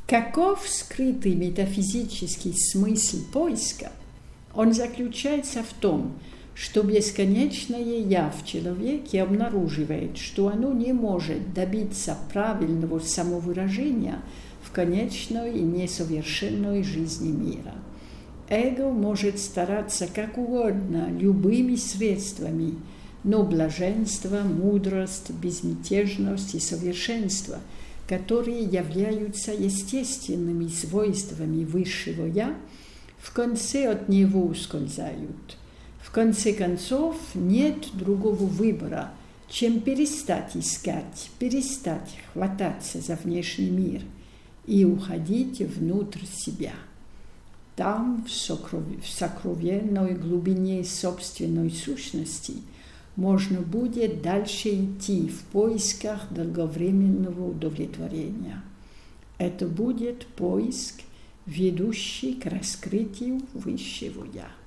Каков скрытый метафизический смысл поиска? Он заключается в том, что бесконечное «я» в человеке обнаруживает, что оно не может добиться правильного самовыражения в конечной и несовершенной жизни мира. Эго может стараться как угодно, любыми средствами, но блаженство, мудрость, безмятежность и совершенство, которые являются естественными свойствами высшего «я», в конце от него ускользают. В конце концов, нет другого выбора, чем перестать искать, перестать хвататься за внешний мир и уходить внутрь себя. Там, в сокровенной глубине собственной сущности, можно будет дальше идти в поисках долговременного удовлетворения. Это будет поиск, ведущий к раскрытию высшего «Я».